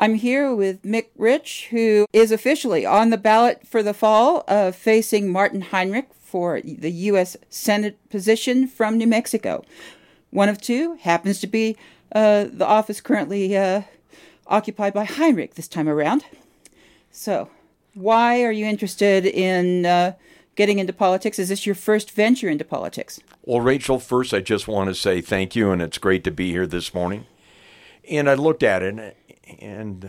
I'm here with Mick Rich, who is officially on the ballot for the fall, facing Martin Heinrich for the U.S. Senate position from New Mexico. One of two happens to be the office currently occupied by Heinrich this time around. So, why are you interested in getting into politics? Is this your first venture into politics? Well, Rachel, first I just want to say thank you, and it's great to be here this morning. And I looked at it, and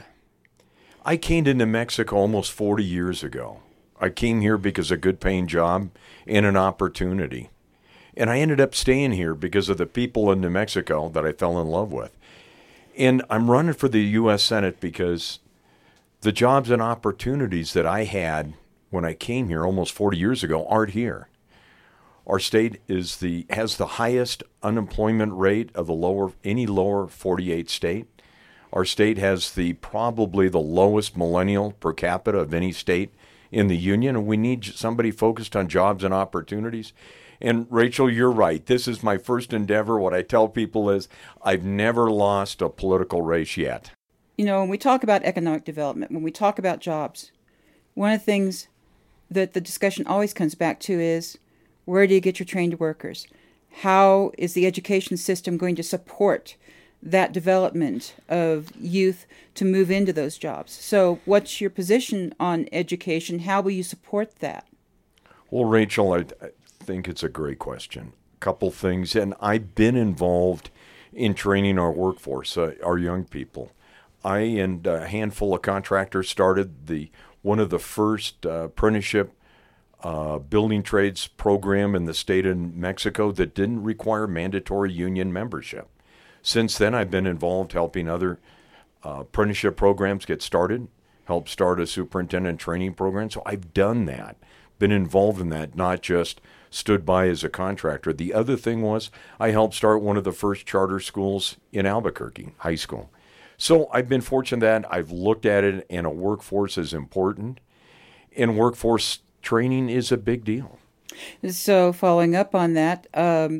I came to New Mexico almost 40 years ago. I came here because of a good-paying job and an opportunity. And I ended up staying here because of the people in New Mexico that I fell in love with. And I'm running for the U.S. Senate because the jobs and opportunities that I had when I came here almost 40 years ago aren't here. Our state has the highest unemployment rate of any lower 48 state. Our state has probably the lowest millennial per capita of any state in the union, and we need somebody focused on jobs and opportunities. And Rachel, you're right. This is my first endeavor. What I tell people is I've never lost a political race yet. You know, when we talk about economic development, when we talk about jobs, one of the things that the discussion always comes back to is, where do you get your trained workers? How is the education system going to support that development of youth to move into those jobs? So what's your position on education? How will you support that? Well, Rachel, I think it's a great question. A couple things, and I've been involved in training our workforce, our young people. I and a handful of contractors started one of the first apprenticeship building trades program in the state of Mexico that didn't require mandatory union membership. Since then, I've been involved helping other apprenticeship programs get started, helped start a superintendent training program. So I've done that, been involved in that, not just stood by as a contractor. The other thing was I helped start one of the first charter schools in Albuquerque, high school. So I've been fortunate that I've looked at it, and a workforce is important, and workforce training is a big deal. So following up on that,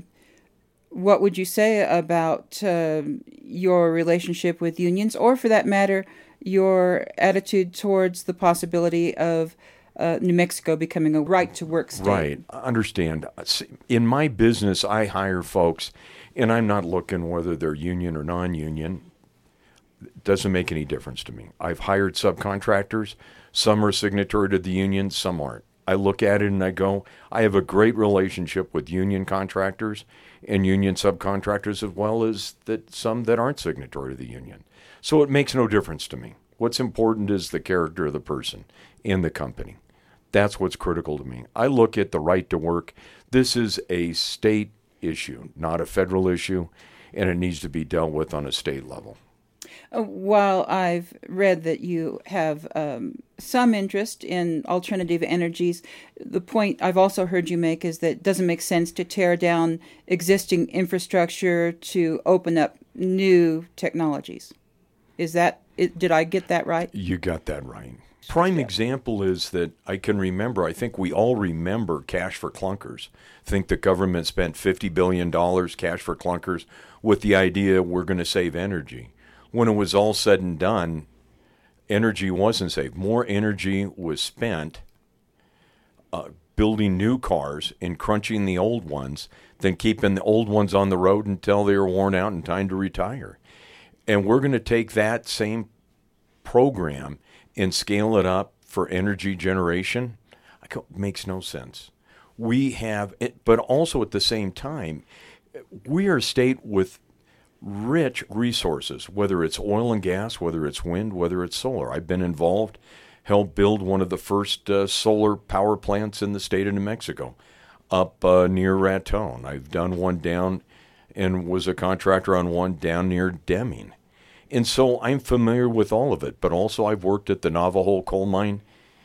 what would you say about your relationship with unions, or for that matter, your attitude towards the possibility of New Mexico becoming a right-to-work state? Right. I understand. In my business, I hire folks, and I'm not looking whether they're union or non-union. It doesn't make any difference to me. I've hired subcontractors. Some are signatory to the union, some aren't. I look at it and I go, I have a great relationship with union contractors and union subcontractors, as well as some that aren't signatory to the union. So it makes no difference to me. What's important is the character of the person and the company. That's what's critical to me. I look at the right to work. This is a state issue, not a federal issue, and it needs to be dealt with on a state level. While I've read that you have some interest in alternative energies, the point I've also heard you make is that it doesn't make sense to tear down existing infrastructure to open up new technologies. Is that it? Did I get that right? You got that right. Prime example is that I think we all remember cash for clunkers. I think the government spent $50 billion cash for clunkers with the idea we're going to save energy. When it was all said and done, energy wasn't saved. More energy was spent building new cars and crunching the old ones than keeping the old ones on the road until they were worn out and time to retire. And we're going to take that same program and scale it up for energy generation. It makes no sense. We have, but also at the same time, we are a state with rich resources, whether it's oil and gas, whether it's wind, whether it's solar. I've been involved, helped build one of the first solar power plants in the state of New Mexico up near Raton. I've done one down and was a contractor on one down near Deming. And so I'm familiar with all of it, but also I've worked at the Navajo coal mine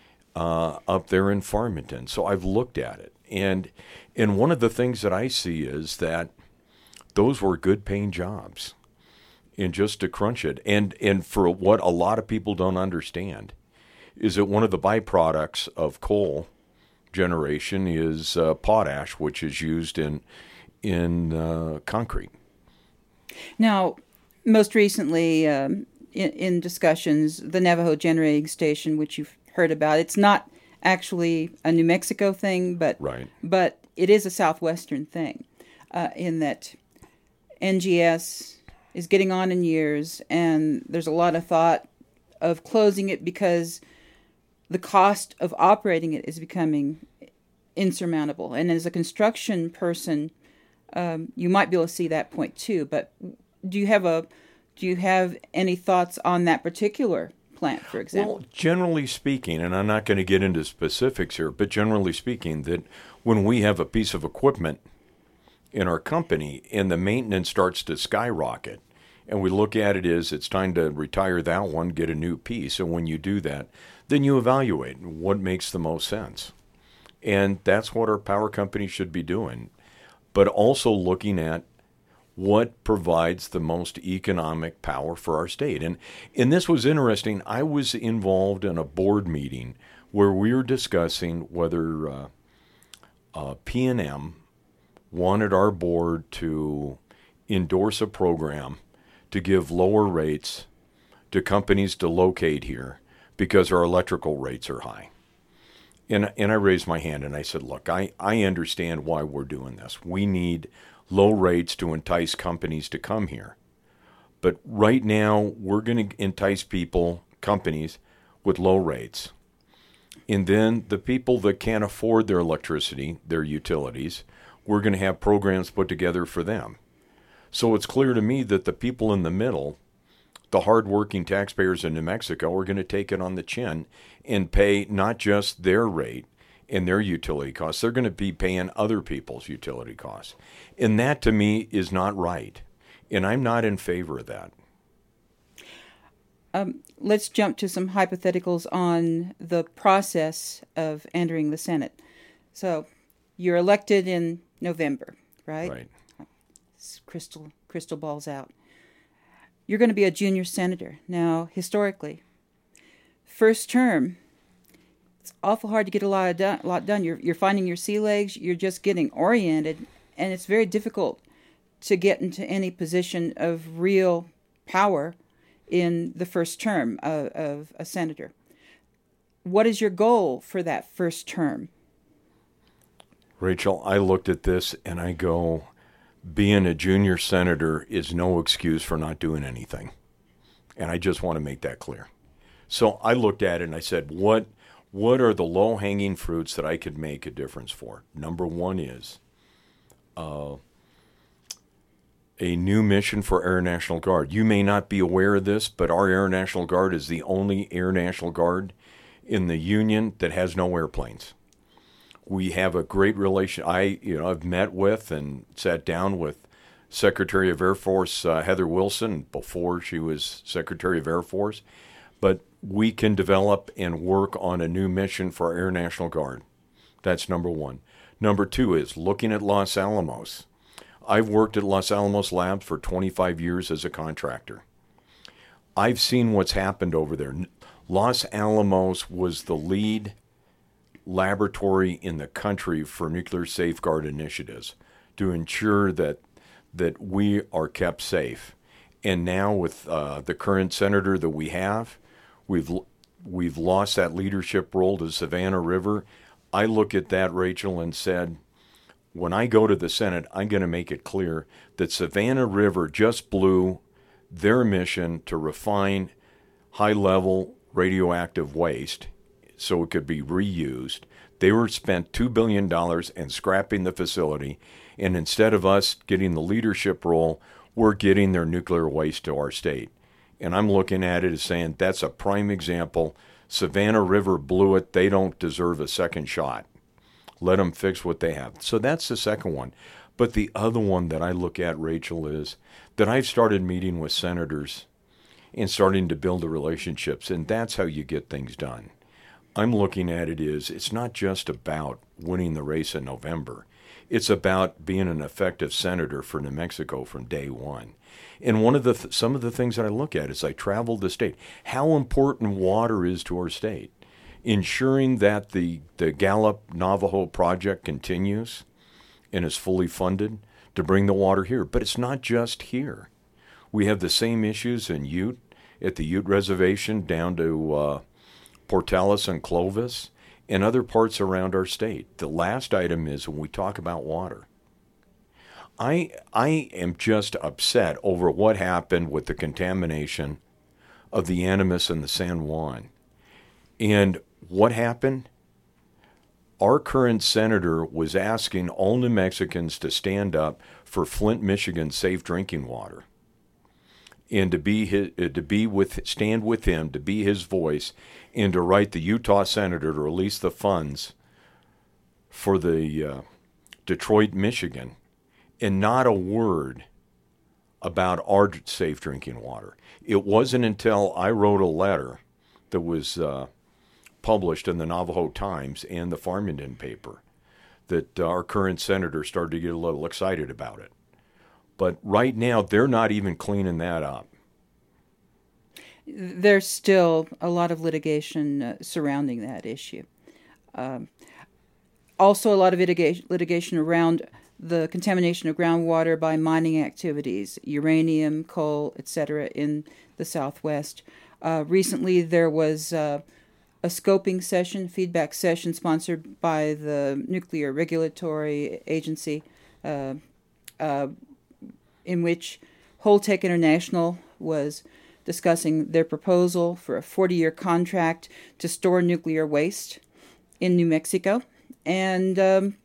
up there in Farmington. So I've looked at it. And one of the things that I see is that those were good paying jobs. And just to crunch it. And for what a lot of people don't understand is that one of the byproducts of coal generation is potash, which is used in concrete. Now, most recently, in discussions, the Navajo Generating Station, which you've heard about. It's not actually a New Mexico thing, but Right. but it is a southwestern thing, in that NGS is getting on in years, and there's a lot of thought of closing it because the cost of operating it is becoming insurmountable. And as a construction person, you might be able to see that point too. But do you have any thoughts on that particular plant, for example? Well, generally speaking, and I'm not going to get into specifics here, but generally speaking, that when we have a piece of equipment in our company and the maintenance starts to skyrocket, and we look at it as it's time to retire that one, get a new piece, and when you do that, then you evaluate what makes the most sense. And that's what our power company should be doing, but also looking at what provides the most economic power for our state. And this was interesting. I was involved in a board meeting where we were discussing whether PNM wanted our board to endorse a program to give lower rates to companies to locate here because our electrical rates are high. And I raised my hand and I said, look, I understand why we're doing this. We need low rates to entice companies to come here. But right now, we're going to entice companies with low rates. And then the people that can't afford their electricity, their utilities, we're going to have programs put together for them. So it's clear to me that the people in the middle, the hardworking taxpayers in New Mexico, are going to take it on the chin and pay not just their rate and their utility costs. They're going to be paying other people's utility costs. And that, to me, is not right. And I'm not in favor of that. Let's jump to some hypotheticals on the process of entering the Senate. So you're elected in November, right? Right. Crystal ball's out. You're going to be a junior senator. Now, historically, first term, it's awful hard to get a lot done. You're finding your sea legs. You're just getting oriented, and it's very difficult to get into any position of real power in the first term of a senator. What is your goal for that first term? Rachel, I looked at this and I go, being a junior senator is no excuse for not doing anything. And I just want to make that clear. So I looked at it and I said, what are the low-hanging fruits that I could make a difference for? Number one is a new mission for Air National Guard. You may not be aware of this, but our Air National Guard is the only Air National Guard in the Union that has no airplanes. We have a great relation. I've met with and sat down with Secretary of Air Force Heather Wilson before she was Secretary of Air Force. But we can develop and work on a new mission for our Air National Guard. That's number one. Number two is looking at Los Alamos. I've worked at Los Alamos Labs for 25 years as a contractor. I've seen what's happened over there. Los Alamos was the lead laboratory in the country for nuclear safeguard initiatives to ensure that we are kept safe. And now with the current senator that we have, we've lost that leadership role to Savannah River. I look at that, Rachel, and said, when I go to the Senate, I'm going to make it clear that Savannah River just blew their mission to refine high-level radioactive waste so it could be reused. They were spent $2 billion and scrapping the facility, and instead of us getting the leadership role, we're getting their nuclear waste to our state. And I'm looking at it as saying that's a prime example. Savannah River blew it. They don't deserve a second shot. Let them fix what they have. So that's the second one. But the other one that I look at, Rachel, is that I've started meeting with senators and starting to build the relationships, and that's how you get things done. I'm looking at it as it's not just about winning the race in November. It's about being an effective senator for New Mexico from day one. And one of some of the things that I look at as I travel the state, how important water is to our state. Ensuring that the Gallup Navajo project continues and is fully funded to bring the water here. But it's not just here. We have the same issues in Ute at the Ute Reservation down to Portales and Clovis and other parts around our state. The last item is when we talk about water. I am just upset over what happened with the contamination of the Animas and the San Juan. And what happened? Our current senator was asking all New Mexicans to stand up for Flint, Michigan safe drinking water, and stand with him, to be his voice, and to write the Utah senator to release the funds for the Detroit, Michigan, and not a word about our safe drinking water. It wasn't until I wrote a letter that was published in the Navajo Times and the Farmington paper that our current senator started to get a little excited about it. But right now, they're not even cleaning that up. There's still a lot of litigation surrounding that issue. Also, a lot of litigation around the contamination of groundwater by mining activities, uranium, coal, etc., in the Southwest. Recently, there was a scoping session, feedback session, sponsored by the Nuclear Regulatory Agency, in which Holtec International was discussing their proposal for a 40-year contract to store nuclear waste in New Mexico. And,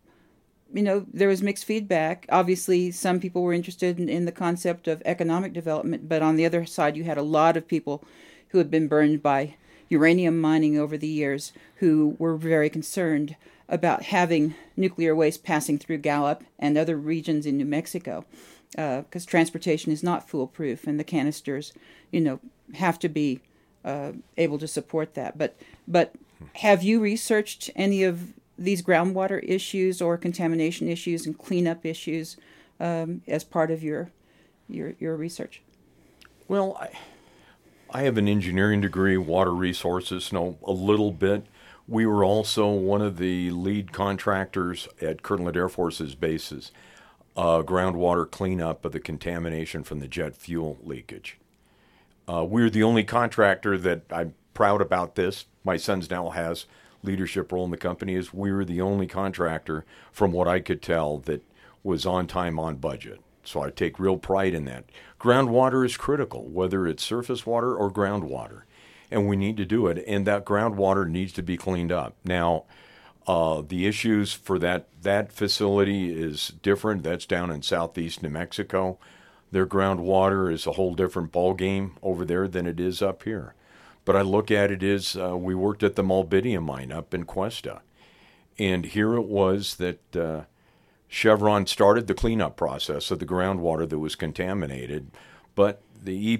there was mixed feedback. Obviously, some people were interested in the concept of economic development, but on the other side, you had a lot of people who had been burned by uranium mining over the years who were very concerned about having nuclear waste passing through Gallup and other regions in New Mexico, because transportation is not foolproof, and the canisters, have to be able to support that. But have you researched any of these groundwater issues or contamination issues and cleanup issues as part of your research? Well, I have an engineering degree, water resources, know a little bit. We were also one of the lead contractors at Kirtland Air Force's bases, groundwater cleanup of the contamination from the jet fuel leakage. We're the only contractor that, I'm proud about this, my son's now has leadership role in the company, is we were the only contractor, from what I could tell, that was on time, on budget. So I take real pride in that. Groundwater is critical, whether it's surface water or groundwater, and we need to do it, and that groundwater needs to be cleaned up. Now, the issues for that facility is different. That's down in southeast New Mexico. Their groundwater is a whole different ballgame over there than it is up here. But I look at it as we worked at the Molybdenum mine up in Cuesta, and here it was that Chevron started the cleanup process of the groundwater that was contaminated, but the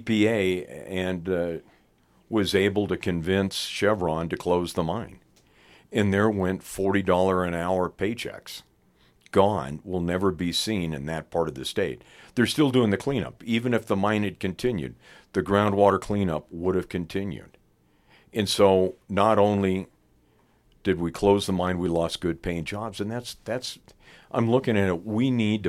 EPA was able to convince Chevron to close the mine. And there went $40 an hour paychecks. Gone, will never be seen in that part of the state. They're still doing the cleanup. Even if the mine had continued, the groundwater cleanup would have continued. And so not only did we close the mine, we lost good paying jobs. And that's I'm looking at it, we need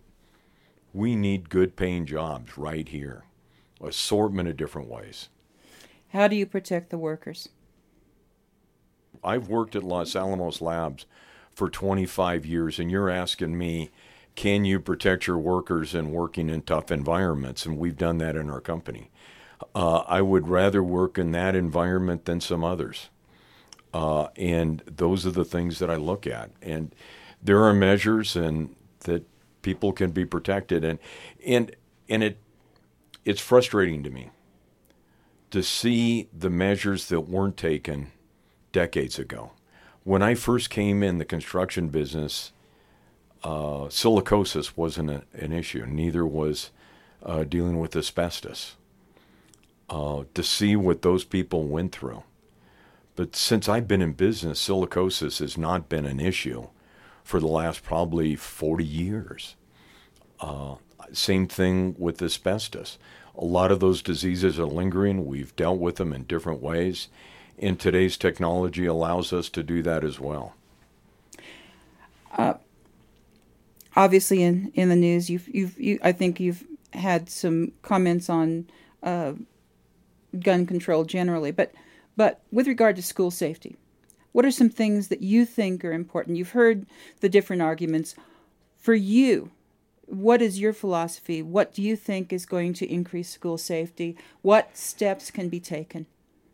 good paying jobs right here. Assortment of different ways. How do you protect the workers? I've worked at Los Alamos Labs for 25 years, and you're asking me, can you protect your workers in working in tough environments? And we've done that in our company. I would rather work in that environment than some others. And those are the things that I look at. And there are measures and that people can be protected. And it's frustrating to me to see the measures that weren't taken decades ago. When I first came in the construction business, silicosis wasn't an issue. Neither was dealing with asbestos. To see what those people went through. But since I've been in business, silicosis has not been an issue for the last probably 40 years. Same thing with asbestos. A lot of those diseases are lingering. We've dealt with them in different ways. And today's technology allows us to do that as well. Obviously, in the news, I think you've had some comments on gun control generally, but with regard to school safety, what are some things that you think are important? You've heard the different arguments. For you, what is your philosophy? What do you think is going to increase school safety? What steps can be taken?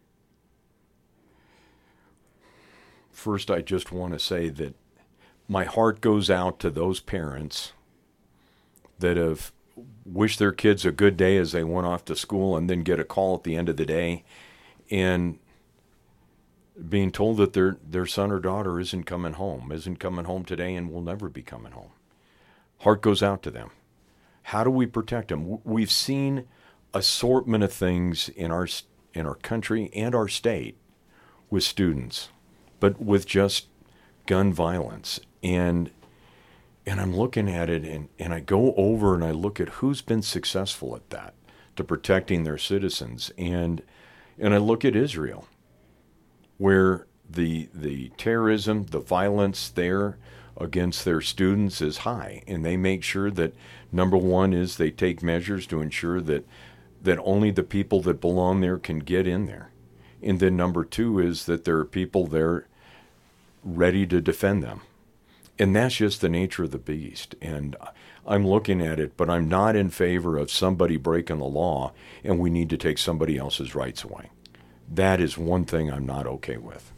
First, I just want to say that my heart goes out to those parents that have wished their kids a good day as they went off to school and then get a call at the end of the day and being told that their son or daughter isn't coming home today and will never be coming home. Heart goes out to them. How do we protect them? We've seen assortment of things in our country and our state with students, but with just gun violence. And I'm looking at it and I go over and I look at who's been successful at that, to protecting their citizens. And I look at Israel, where the terrorism, the violence there against their students is high. And they make sure that, number one, is they take measures to ensure that only the people that belong there can get in there. And then number two is that there are people there ready to defend them. And that's just the nature of the beast. And I'm looking at it, but I'm not in favor of somebody breaking the law and we need to take somebody else's rights away. That is one thing I'm not okay with.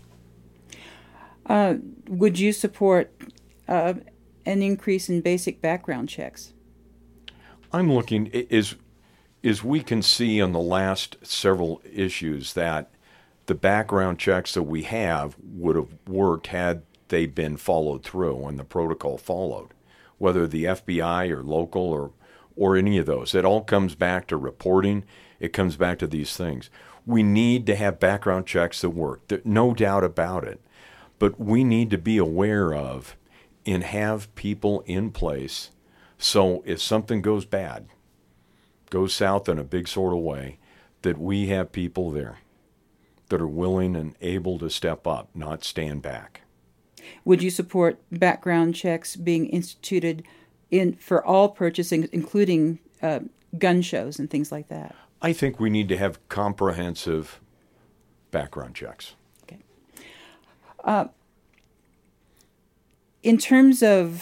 Would you support an increase in basic background checks? I'm looking, as we can see on the last several issues, that the background checks that we have would have worked had they been followed through and the protocol followed, whether the FBI or local or any of those. It all comes back to reporting. It comes back to these things. We need to have background checks that work. There's no doubt about it. But we need to be aware of and have people in place so if something goes bad, goes south in a big sort of way, that we have people there that are willing and able to step up, not stand back. Would you support background checks being instituted for all purchasing, including gun shows and things like that? I think we need to have comprehensive background checks. Okay. In terms of,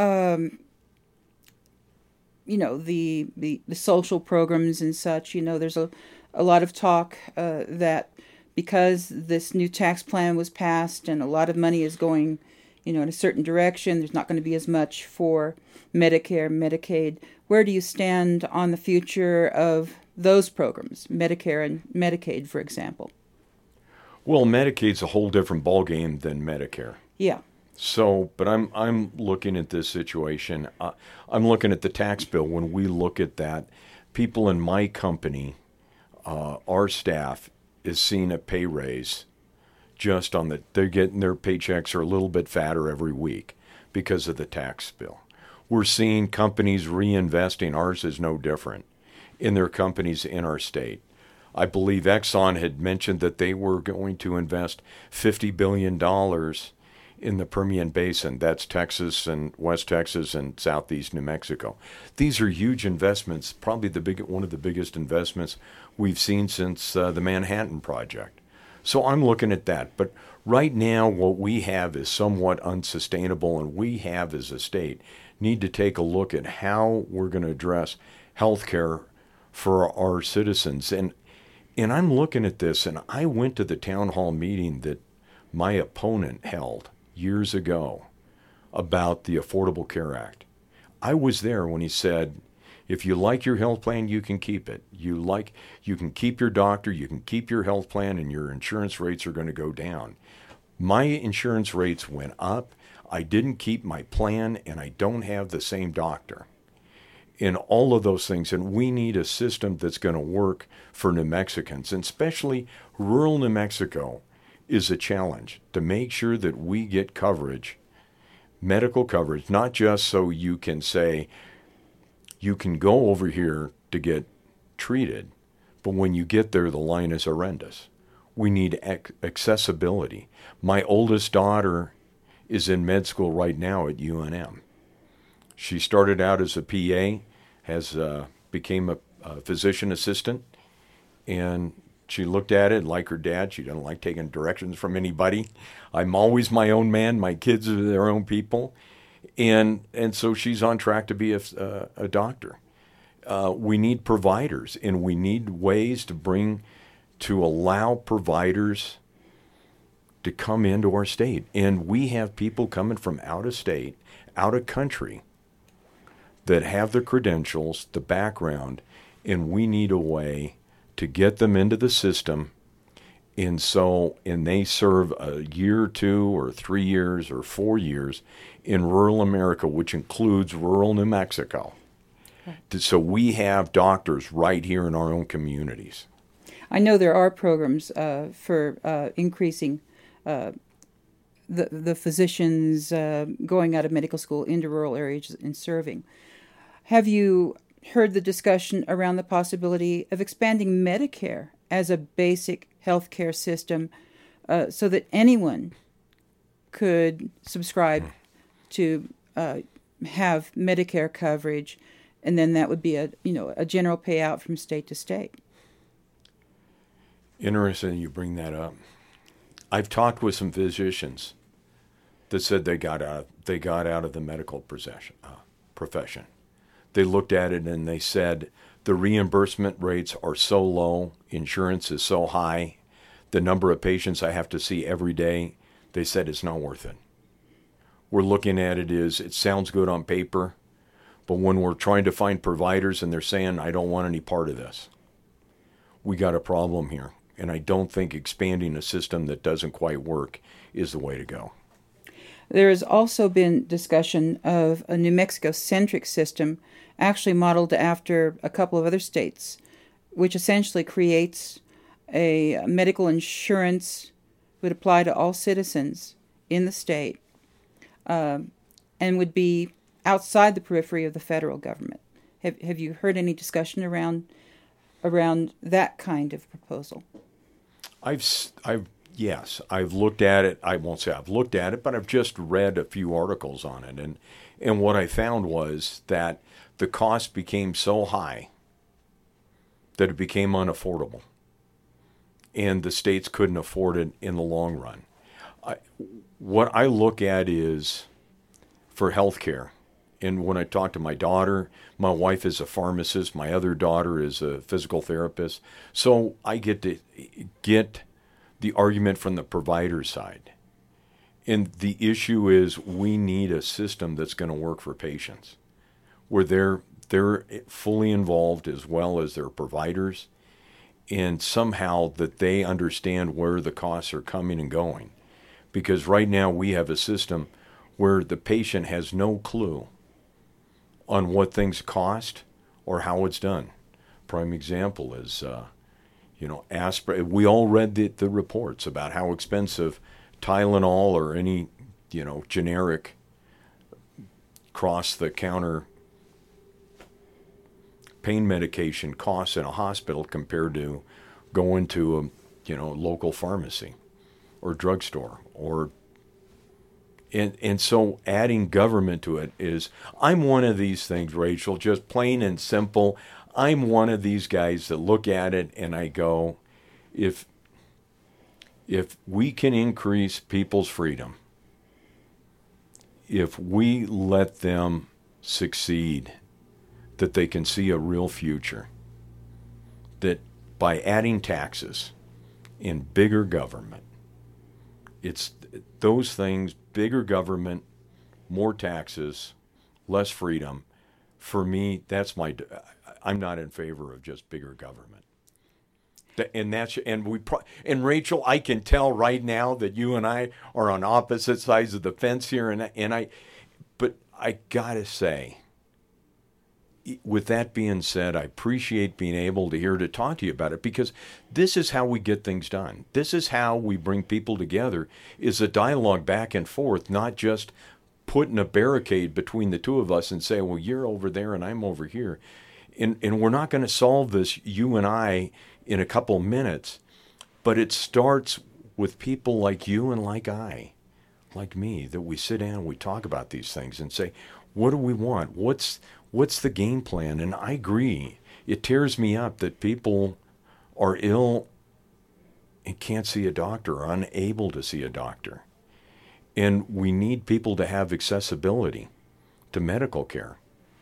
the social programs and such, there's a lot of talk that because this new tax plan was passed and a lot of money is going, in a certain direction, there's not going to be as much for Medicare, Medicaid. Where do you stand on the future of those programs, Medicare and Medicaid, for example? Well, Medicaid's a whole different ballgame than Medicare. Yeah. So, but I'm looking at this situation. I'm looking at the tax bill. When we look at that, people in my company, our staff, is seeing a pay raise just on they're getting their paychecks are a little bit fatter every week because of the tax bill. We're seeing companies reinvesting. Ours is no different in their companies in our state. I believe Exxon had mentioned that they were going to invest $50 billion in the Permian Basin. That's Texas and West Texas and Southeast New Mexico. These are huge investments, probably one of the biggest investments we've seen since the Manhattan Project. So I'm looking at that. But right now, what we have is somewhat unsustainable, and we have, as a state, need to take a look at how we're going to address health care for our citizens. And I'm looking at this, and I went to the town hall meeting that my opponent held years ago about the Affordable Care Act. I was there when he said, if you like your health plan, you can keep it. You can keep your doctor, you can keep your health plan, and your insurance rates are going to go down. My insurance rates went up. I didn't keep my plan, and I don't have the same doctor. In all of those things, and we need a system that's going to work for New Mexicans, and especially rural New Mexico is a challenge to make sure that we get coverage, medical coverage, not just so you can say you can go over here to get treated, but when you get there, the line is horrendous. We need accessibility. My oldest daughter is in med school right now at UNM. She started out as a PA, became a physician assistant, and She looked at it like her dad. She doesn't like taking directions from anybody. I'm always my own man. My kids are their own people. And so she's on track to be a doctor. We need providers, and we need ways to allow providers to come into our state. And we have people coming from out of state, out of country, that have the credentials, the background, and we need a way to get them into the system. And they serve a year or 2 or 3 years or 4 years in rural America, which includes rural New Mexico. Right. So we have doctors right here in our own communities. I know there are programs for increasing the physicians going out of medical school into rural areas and serving. Have you heard the discussion around the possibility of expanding Medicare as a basic health care system so that anyone could subscribe to have Medicare coverage, and then that would be a general payout from state to state? Interesting you bring that up. I've talked with some physicians that said they got out of the medical profession. They looked at it and they said the reimbursement rates are so low, insurance is so high, the number of patients I have to see every day, they said it's not worth it. We're looking at it sounds good on paper, but when we're trying to find providers and they're saying, I don't want any part of this, we got a problem here. And I don't think expanding a system that doesn't quite work is the way to go. There has also been discussion of a New Mexico-centric system, actually modeled after a couple of other states, which essentially creates a medical insurance would apply to all citizens in the state and would be outside the periphery of the federal government. Have you heard any discussion around that kind of proposal? Yes, I've looked at it. I won't say I've looked at it, but I've just read a few articles on it. And what I found was that the cost became so high that it became unaffordable. And the states couldn't afford it in the long run. What I look at is for health care. And when I talk to my daughter, my wife is a pharmacist, my other daughter is a physical therapist. So I get to get the argument from the provider side. And the issue is we need a system that's going to work for patients, where they're fully involved as well as their providers, and somehow that they understand where the costs are coming and going. Because right now we have a system where the patient has no clue on what things cost or how it's done. Prime example is, aspirin. We all read the reports about how expensive Tylenol or any, generic cross-the-counter pain medication costs in a hospital compared to going to a, local pharmacy or drugstore And so adding government to it is, I'm one of these things, Rachel, just plain and simple. I'm one of these guys that look at it and I go, if we can increase people's freedom, if we let them succeed, that they can see a real future, that by adding taxes and bigger government, it's those things, bigger government, more taxes, less freedom. For me, I'm not in favor of just bigger government. And Rachel, I can tell right now that you and I are on opposite sides of the fence here, but I gotta say, with that being said, I appreciate being able to talk to you about it, because this is how we get things done. This is how we bring people together, is a dialogue back and forth, not just putting a barricade between the two of us and say, well, you're over there and I'm over here. And we're not going to solve this, you and I, in a couple minutes, but it starts with people like you and like me, that we sit down and we talk about these things and say, what do we want? What's the game plan? And I agree. It tears me up that people are ill and can't see a doctor or unable to see a doctor. And we need people to have accessibility to medical care.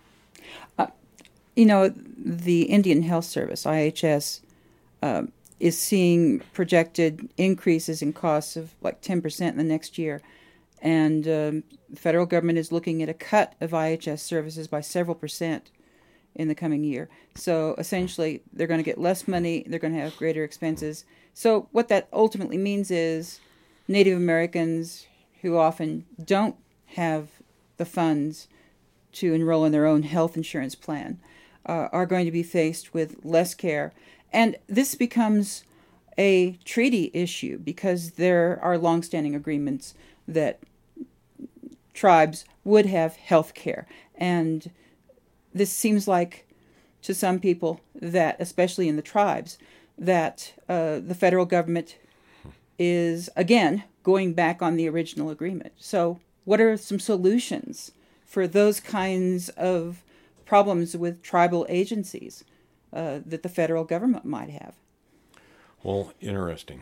The Indian Health Service, IHS, is seeing projected increases in costs of like 10% in the next year. And the federal government is looking at a cut of IHS services by several percent in the coming year. So essentially, they're going to get less money, they're going to have greater expenses. So what that ultimately means is Native Americans who often don't have the funds to enroll in their own health insurance plan are going to be faced with less care. And this becomes a treaty issue because there are longstanding agreements that tribes would have health care. And this seems like, to some people, that, especially in the tribes, that the federal government is, again, going back on the original agreement. So what are some solutions for those kinds of problems with tribal agencies that the federal government might have? Well, interesting.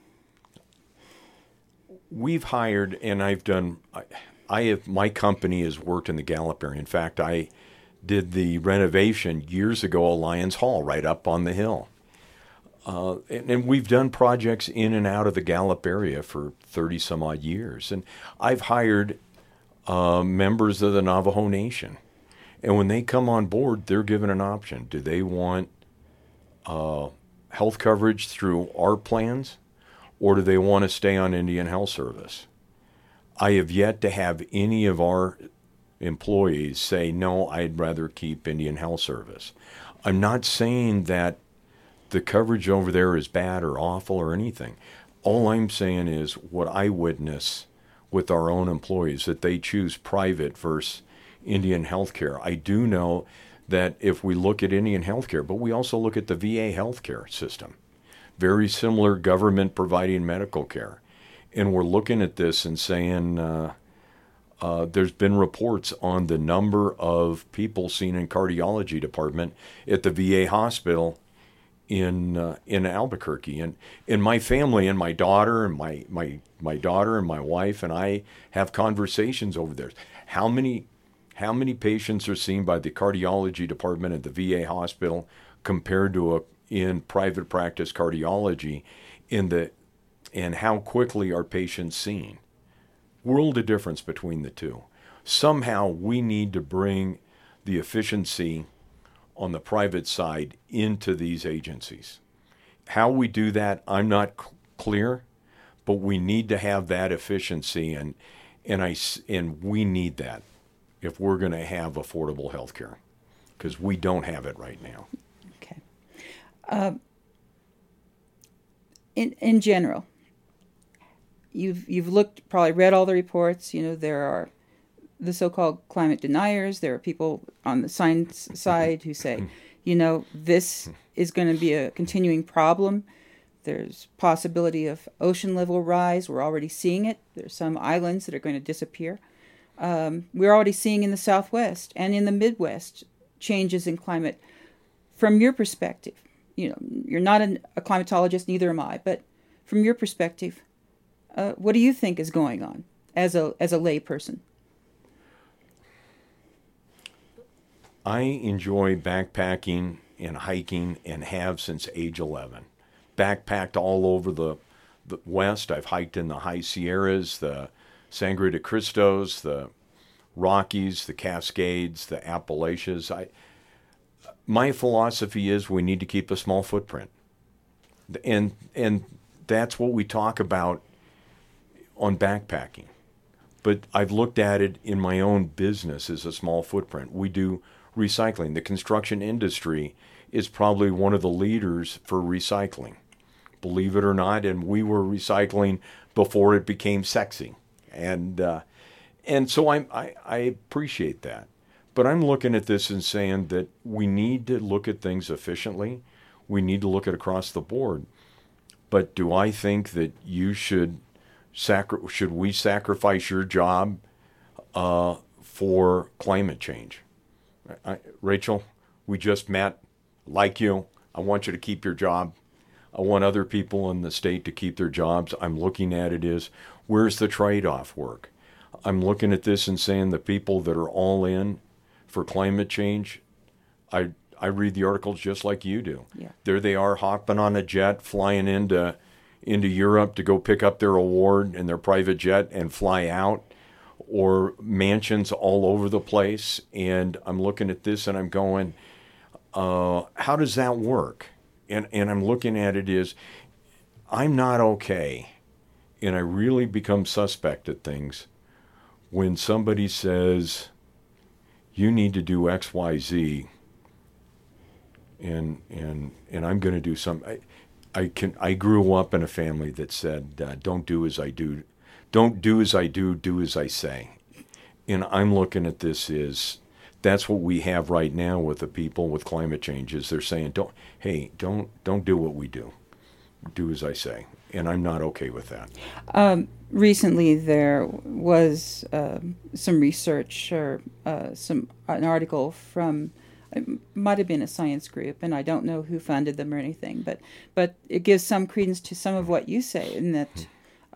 We've hired, and my company has worked in the Gallup area. In fact, I did the renovation years ago of Lions Hall right up on the hill. And we've done projects in and out of the Gallup area for 30 some odd years. And I've hired members of the Navajo Nation. And when they come on board, they're given an option. Do they want health coverage through our plans, or do they want to stay on Indian Health Service? I have yet to have any of our employees say, no, I'd rather keep Indian Health Service. I'm not saying that the coverage over there is bad or awful or anything. All I'm saying is what I witness with our own employees, that they choose private versus Indian healthcare. I do know that if we look at Indian healthcare, but we also look at the VA healthcare system, very similar government providing medical care. And we're looking at this and saying there's been reports on the number of people seen in cardiology department at the VA hospital in Albuquerque. And my family and my daughter and my daughter and my wife and I have conversations over there. How many patients are seen by the cardiology department at the VA hospital compared to in private practice cardiology and how quickly are patients seen? World of difference between the two. Somehow we need to bring the efficiency on the private side into these agencies. How we do that, I'm not clear, but we need to have that efficiency, and we need that if we're going to have affordable health care, because we don't have it right now. Okay. In general, you've looked, probably read all the reports. There are the so-called climate deniers. There are people on the science side who say, this is going to be a continuing problem. There's possibility of ocean level rise. We're already seeing it. There's some islands that are going to disappear. We're already seeing in the Southwest and in the Midwest changes in climate. From your perspective, you're not a climatologist, neither am I, but from your perspective, what do you think is going on as a lay person? I enjoy backpacking and hiking and have since age 11. Backpacked all over the West. I've hiked in the High Sierras, the Sangre de Cristos, the Rockies, the Cascades, the Appalachians. My philosophy is we need to keep a small footprint. And that's what we talk about on backpacking. But I've looked at it in my own business as a small footprint. We do recycling. The construction industry is probably one of the leaders for recycling, believe it or not, and we were recycling before it became sexy. And so I appreciate that. But I'm looking at this and saying that we need to look at things efficiently. We need to look at across the board. But do I think that you should we sacrifice your job for climate change? Rachel, we just met. Like you, I want you to keep your job. I want other people in the state to keep their jobs. I'm looking at it as, where's the trade-off work? I'm looking at this and saying the people that are all in for climate change, I read the articles just like you do. Yeah. There they are hopping on a jet, flying into Europe to go pick up their award in their private jet and fly out, or mansions all over the place. And I'm looking at this and I'm going, how does that work? And I'm looking at it as, I'm not okay. And I really become suspect at things when somebody says, you need to do X, Y, Z, and I'm going to do something. I grew up in a family that said, don't do as I do, don't do as I do as I say. And I'm looking at this as, that's what we have right now with the people with climate change, is they're saying, don't do what we do. Do as I say. And I'm not okay with that. Recently, there was some research or an article from, it might have been a science group, and I don't know who funded them or anything, but it gives some credence to some of what you say, in that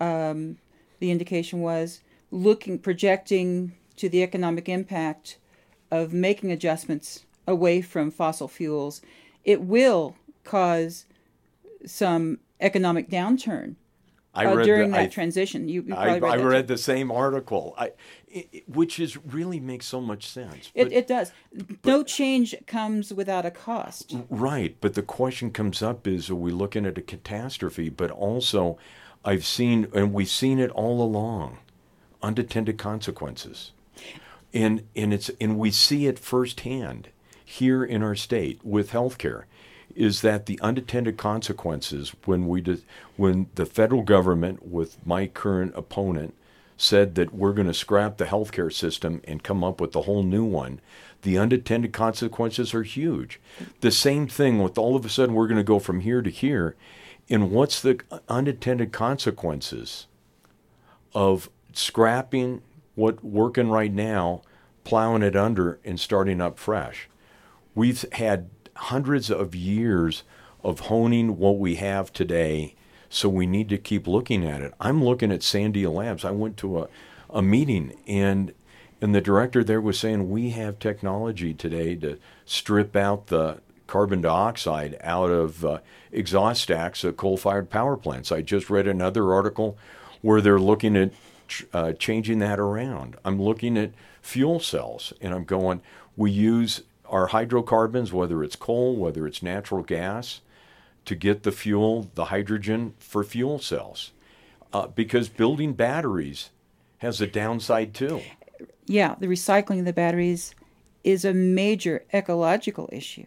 the indication was projecting to the economic impact of making adjustments away from fossil fuels. It will cause some economic downturn during that transition. I read the same article, which really makes so much sense. It does. No change comes without a cost. Right, but the question comes up is, are we looking at a catastrophe? But also, I've seen, and we've seen it all along, unintended consequences. And we see it firsthand here in our state with healthcare, is that the unintended consequences when the federal government, with my current opponent, said that we're going to scrap the healthcare system and come up with a whole new one, the unintended consequences are huge. The same thing with, all of a sudden we're going to go from here to here, and what's the unintended consequences of scrapping what working right now, plowing it under and starting up fresh? We've had hundreds of years of honing what we have today, so we need to keep looking at it. I'm looking at Sandia Labs. I went to a meeting, and the director there was saying, we have technology today to strip out the carbon dioxide out of exhaust stacks of coal-fired power plants. I just read another article where they're looking at changing that around. I'm looking at fuel cells, and I'm going, we use our hydrocarbons, whether it's coal, whether it's natural gas, to get the fuel, the hydrogen for fuel cells. Because building batteries has a downside too. Yeah, the recycling of the batteries is a major ecological issue.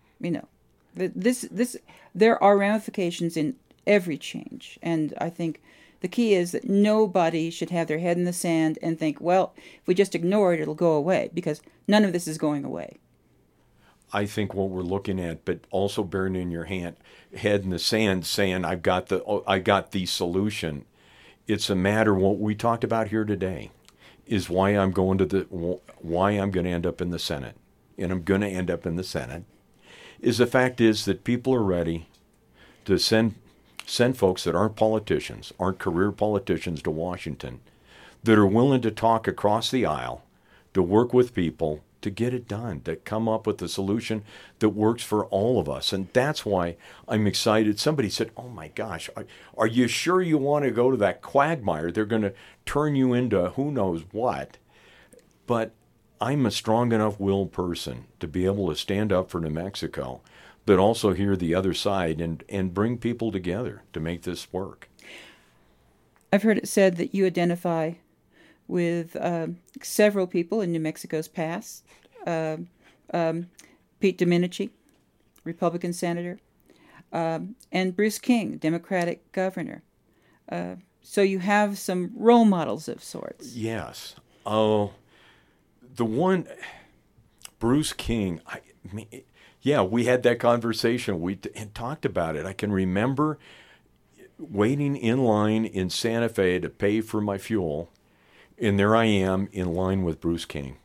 There are ramifications in every change, and I think the key is that nobody should have their head in the sand and think, well, if we just ignore it, it'll go away, because none of this is going away. I think what we're looking at, but also bearing in your head in the sand, saying I got the solution. It's a matter, what we talked about here today, is why I'm going to end up in the Senate, and I'm going to end up in the Senate. Is the fact is that people are ready to send folks that aren't politicians, aren't career politicians, to Washington, that are willing to talk across the aisle, to work with people, to get it done, to come up with a solution that works for all of us. And that's why I'm excited. Somebody said, oh my gosh, are you sure you want to go to that quagmire? They're going to turn you into who knows what. But I'm a strong enough willed person to be able to stand up for New Mexico, but also hear the other side and bring people together to make this work. I've heard it said that you identify with several people in New Mexico's past. Pete Domenici, Republican senator, and Bruce King, Democratic governor. So you have some role models of sorts. Yes. The one, Bruce King, we had that conversation. We had talked about it. I can remember waiting in line in Santa Fe to pay for my fuel, and there I am in line with Bruce King.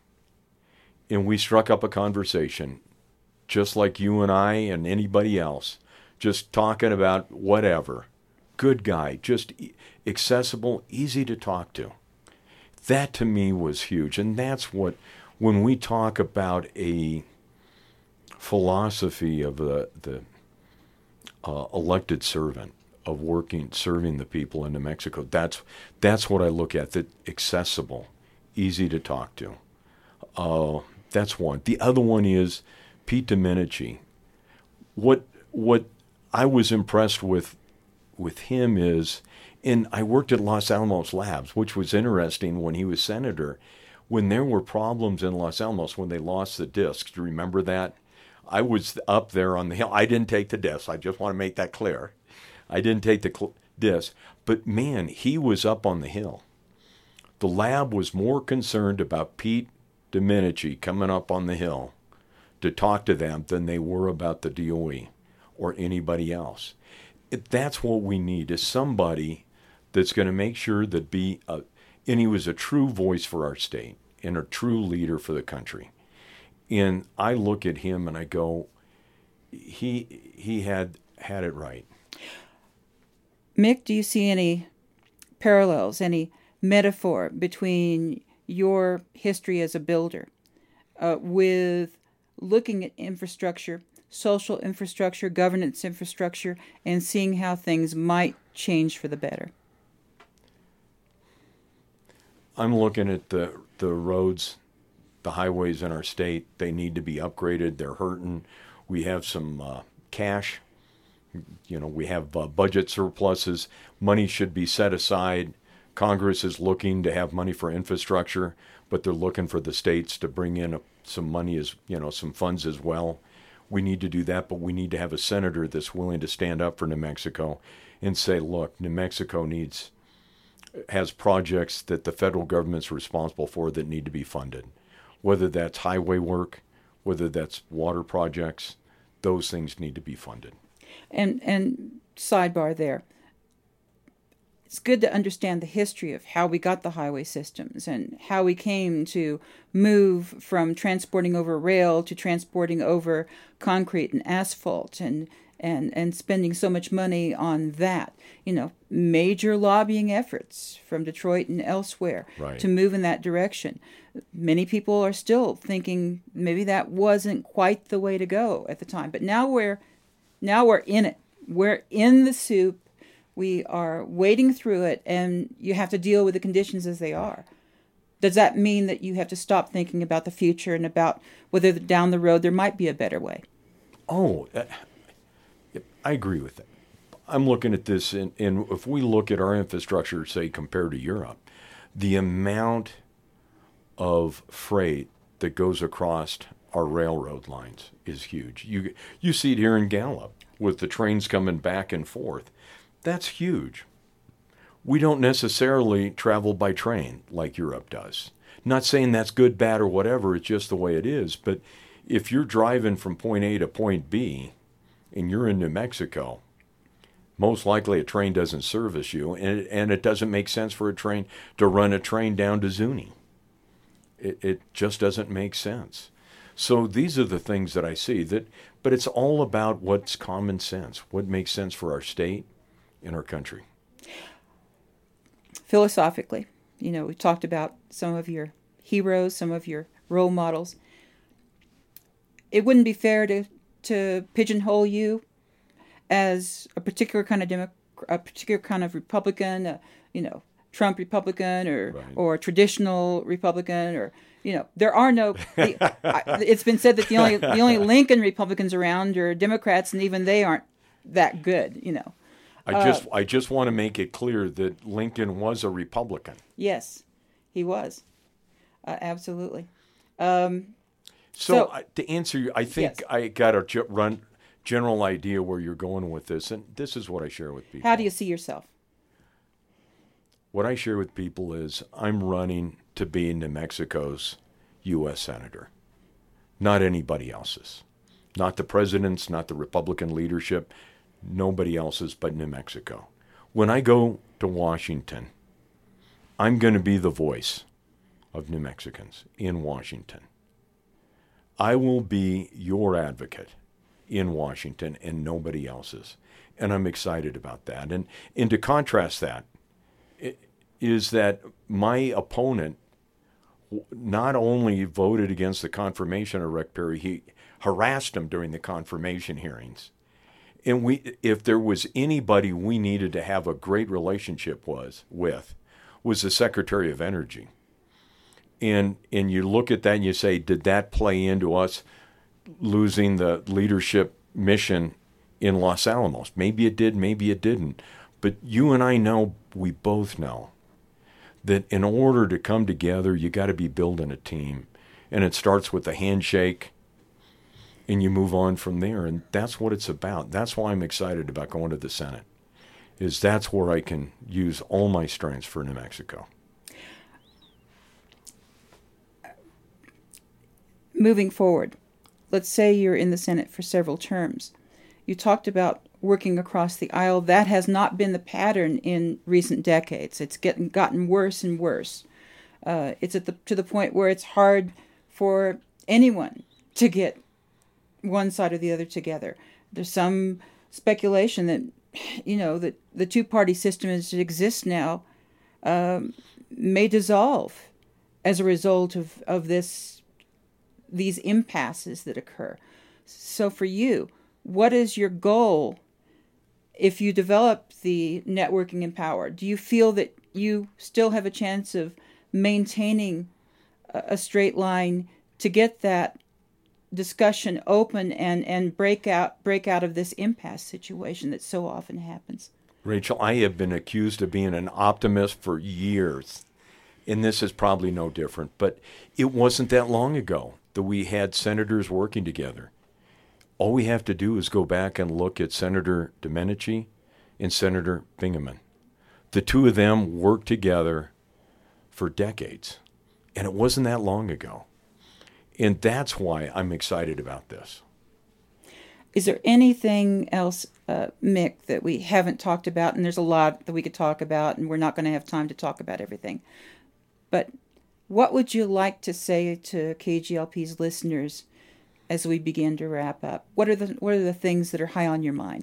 And we struck up a conversation, just like you and I and anybody else, just talking about whatever. Good guy, just accessible, easy to talk to. That to me was huge. And that's what, when we talk about a philosophy of the elected servant, of serving the people in New Mexico, that's what I look at, that accessible, easy to talk to. That's one. The other one is Pete Domenici. What I was impressed with him is, and I worked at Los Alamos Labs, which was interesting when he was senator. When there were problems in Los Alamos, when they lost the discs, do you remember that? I was up there on the hill. I didn't take the discs. I just want to make that clear. I didn't take the discs. But man, he was up on the hill. The lab was more concerned about Pete Domenici coming up on the hill to talk to them than they were about the DOE or anybody else. That's what we need, is somebody that's going to make sure that and he was a true voice for our state and a true leader for the country. And I look at him and I go, he had it right. Mick, do you see any parallels, any metaphor between your history as a builder with looking at infrastructure, social infrastructure, governance infrastructure, and seeing how things might change for the better? I'm looking at the roads, the highways in our state. They need to be upgraded. They're hurting. We have some cash. We have budget surpluses. Money should be set aside. Congress is looking to have money for infrastructure, but they're looking for the states to bring in some money, some funds as well. We need to do that, but we need to have a senator that's willing to stand up for New Mexico and say, look, New Mexico has projects that the federal government's responsible for that need to be funded. Whether that's highway work, whether that's water projects, those things need to be funded. And sidebar there, it's good to understand the history of how we got the highway systems and how we came to move from transporting over rail to transporting over concrete and asphalt and spending so much money on that. Major lobbying efforts from Detroit and elsewhere to move in that direction. Many people are still thinking maybe that wasn't quite the way to go at the time. But now we're in it. We're in the soup. We are wading through it, and you have to deal with the conditions as they are. Does that mean that you have to stop thinking about the future and about whether down the road there might be a better way? Oh, I agree with that. I'm looking at this, and if we look at our infrastructure, say, compared to Europe, the amount of freight that goes across our railroad lines is huge. You see it here in Gallup with the trains coming back and forth. That's huge. We don't necessarily travel by train like Europe does. Not saying that's good, bad, or whatever. It's just the way it is. But if you're driving from point A to point B and you're in New Mexico, most likely a train doesn't service you, and it doesn't make sense for a train to run a train down to Zuni. It just doesn't make sense. So these are the things that I see. But it's all about what's common sense, what makes sense for our state and our country. Philosophically, we talked about some of your heroes, some of your role models. It wouldn't be fair to pigeonhole you as a particular kind of a particular kind of Republican, Trump Republican or traditional Republican, or there are no. It's been said that the only Lincoln Republicans around are Democrats, and even they aren't that good. I just want to make it clear that Lincoln was a Republican. Yes, he was. Absolutely. So to answer you, I think yes. I got a general idea where you're going with this, and this is what I share with people. How do you see yourself? What I share with people is I'm running to be New Mexico's U.S. Senator, not anybody else's. Not the president's, not the Republican leadership, nobody else's but New Mexico. When I go to Washington, I'm going to be the voice of New Mexicans in Washington. I will be your advocate in Washington and nobody else's. And I'm excited about that. And to contrast that is that my opponent not only voted against the confirmation of Rick Perry, he harassed him during the confirmation hearings. And if there was anybody we needed to have a great relationship was the Secretary of Energy. And you look at that and you say, did that play into us losing the leadership mission in Los Alamos? Maybe it did, maybe it didn't. But you and I know, we both know, that in order to come together, you got to be building a team. And it starts with a handshake, and you move on from there. And that's what it's about. That's why I'm excited about going to the Senate, is that's where I can use all my strengths for New Mexico. Moving forward, let's say you're in the Senate for several terms. You talked about working across the aisle. That has not been the pattern in recent decades. It's gotten worse and worse. It's to the point where it's hard for anyone to get one side or the other together. There's some speculation that, that the two-party system as it exists now may dissolve as a result of these impasses that occur. So for you, what is your goal if you develop the networking and power? Do you feel that you still have a chance of maintaining a straight line to get that discussion open and break out of this impasse situation that so often happens? Rachel, I have been accused of being an optimist for years, and this is probably no different. But it wasn't that long ago that we had senators working together. All we have to do is go back and look at Senator Domenici and Senator Bingaman. The two of them worked together for decades, and it wasn't that long ago. And that's why I'm excited about this. Is there anything else, Mick, that we haven't talked about? And there's a lot that we could talk about, and we're not going to have time to talk about everything. But what would you like to say to KGLP's listeners as we begin to wrap up? What are the things that are high on your mind?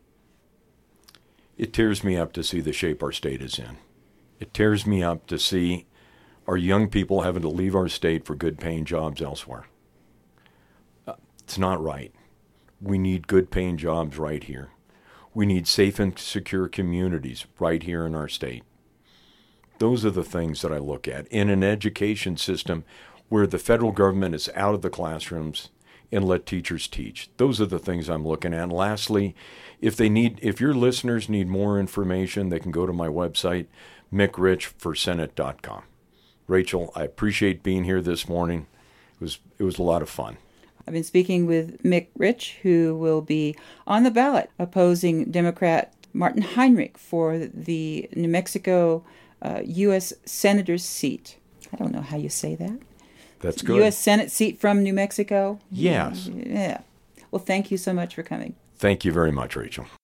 It tears me up to see the shape our state is in. It tears me up to see our young people having to leave our state for good-paying jobs elsewhere. It's not right. We need good-paying jobs right here. We need safe and secure communities right here in our state. Those are the things that I look at. In an education system where the federal government is out of the classrooms and let teachers teach. Those are the things I'm looking at. And lastly, if your listeners need more information, they can go to my website, mickrich4senate.com. Rachel, I appreciate being here this morning. It was a lot of fun. I've been speaking with Mick Rich, who will be on the ballot opposing Democrat Martin Heinrich for the New Mexico U.S. Senator's seat. I don't know how you say that. That's good. U.S. Senate seat from New Mexico? Yes. Yeah. Well, thank you so much for coming. Thank you very much, Rachel.